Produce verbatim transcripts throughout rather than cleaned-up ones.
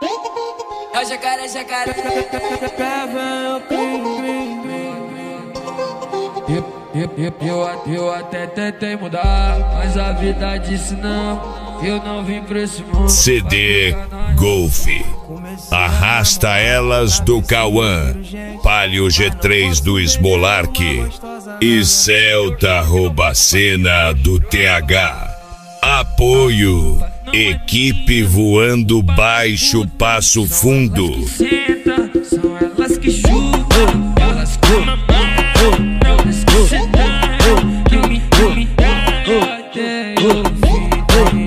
É o jacaré, jacaré. Eu, eu, eu, eu, eu até tentei mudar, mas a vida disse não. Eu não vim pra esse mundo. C D Golf. Arrasta Elas do Cauã, Palio G três do Smolark e Celta Robacena do T H. Apoio Equipe Voando Baixo Passo Fundo. Senta, são elas que chupam, elas que mamam, elas que sentam, que me, que me dão até eu vi.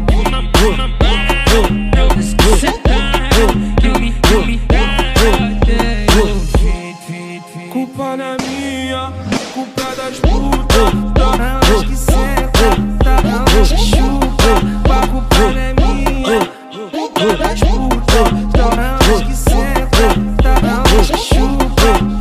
Elas que sentam, que me, que me dão até eu vi. Culpa não é minha, culpa é das putas. Elas que sentam, elas que chupam. A culpa não é minha, culpa é das putas. Elas que sentam, elas que chupam.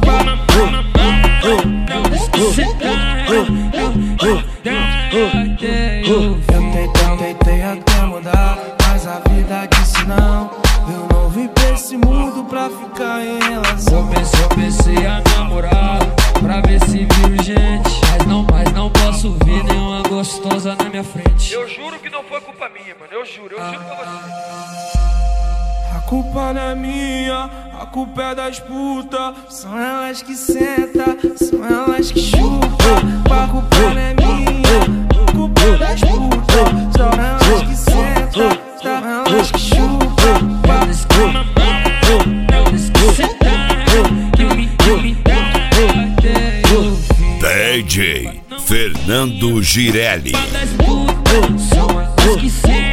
Elas que sentam, até eu vi. Eu tentei, tentei até mudar, mas a vida disse não. Eu não vim pra esse mundo pra ficar em relação. Eu pensei, eu pensei a namorar, pra ver se viro gente. Mas não, mas não posso ver nenhuma gostosa na minha frente. Eu juro que não foi culpa minha, mano. Eu juro, eu juro pra você. A culpa não é minha, a culpa é das putas. São elas que sentam, são elas que chupam. A culpa não é minha, a culpa é das putas. São elas que sentam, são elas que chupam. Elas que mamam, elas que sentam, que me, que me dão até eu vi. D J Fernando Girelli. São elas que sentam.